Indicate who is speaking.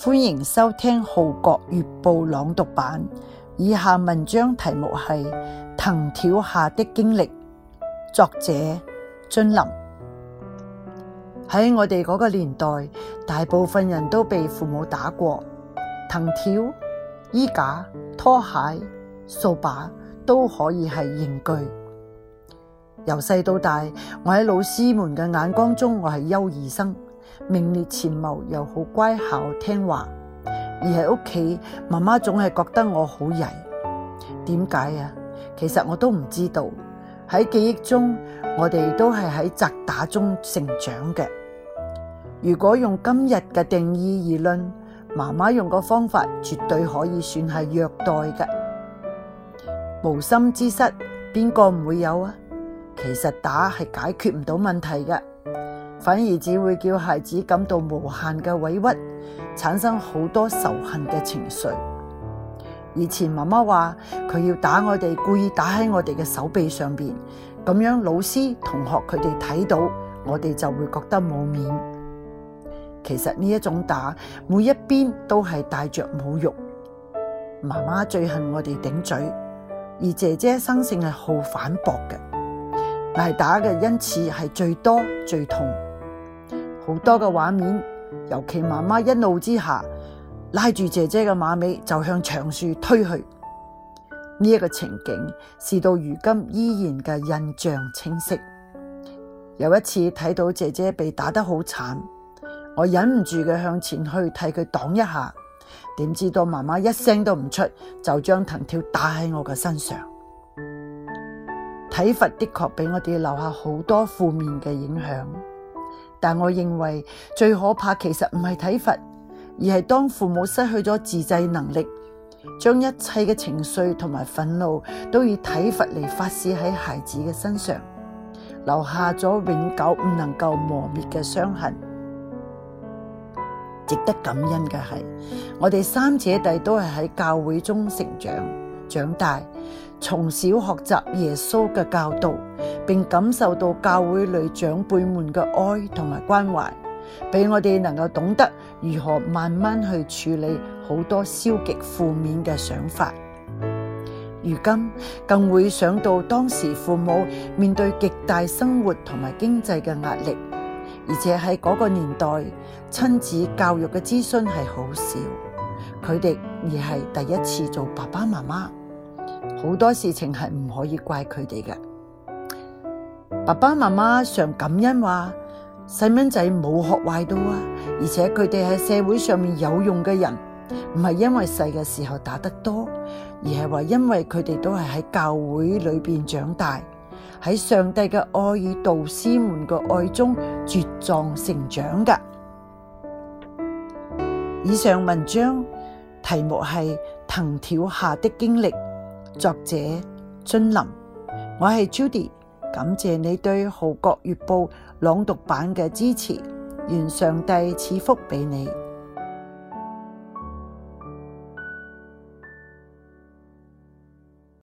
Speaker 1: 歡迎收聽《號角月報》朗讀版。以下文章題目係《藤條下的經歷》，作者津林。喺我哋嗰個年代，大部分人都被父母打過，藤條、衣架、拖鞋、掃把都可以係刑具。由細到大，我喺老師們嘅眼光中，我係優異生，名列前茅，又好乖巧聽話。而喺屋企，媽媽總係覺得我好曳。點解啊？其實我都唔知道。喺記憶中，我哋都係喺責打中成長嘅。如果用今日嘅定義而論，媽媽用個方法絕對可以算係虐待嘅。無心之失，邊個唔會有啊？其實打係解決唔到問題嘅，反而只會叫孩子感到無限嘅委屈，產生好多仇恨嘅情緒。以前媽媽話佢要打我哋，故意打喺我哋嘅手臂上邊，咁樣老師、同學佢哋睇到，我哋就會覺得冇面。其實呢一種打，每一邊都係帶着侮辱。媽媽最恨我哋頂嘴，而姐姐生性係好反駁嘅，挨打嘅因此係最多最痛。好多嘅畫面，尤其媽媽一怒之下拉住姐姐嘅馬尾就向牆樹推去。呢一個情景事到如今依然嘅印象清晰。有一次睇到姐姐被打得好慘，我忍唔住嘅向前去替佢擋一下，點知道媽媽一聲都唔出，就將藤條打喺我嘅身上。體罰的確俾我哋留下好多負面嘅影響，但我認為最可怕其實唔係體罰，而係當父母失去咗自制能力，將一切嘅情緒同埋憤怒都以體罰嚟發洩喺孩子嘅身上，留下咗永久唔能夠磨滅嘅傷痕。值得感恩嘅係，我哋三姐弟都係喺教會中成長大，從小學習耶穌嘅教導，並感受到教會裏長輩們嘅愛同埋關懷，俾我哋能夠懂得如何慢慢去處理好多消極負面嘅想法。如今更會想到當時父母面對極大生活同埋經濟嘅壓力，而且喺嗰個年代親子教育嘅諮詢係好少，佢哋而係第一次做爸爸媽媽，好多事情係唔可以怪佢哋嘅。爸爸媽媽常感恩話細蚊仔冇學壞到啊，而且佢哋喺社會上面有用嘅人，唔係因為細嘅時候打得多，而係話因為佢哋都係喺教會裏邊長大，喺上帝嘅愛與導師們嘅愛中茁壯成長㗎。以上文章題目係《藤條下的經歷》，作者津林。我係 Judy， 感謝你對《號角月報》朗讀版嘅支持，願上帝賜福俾你。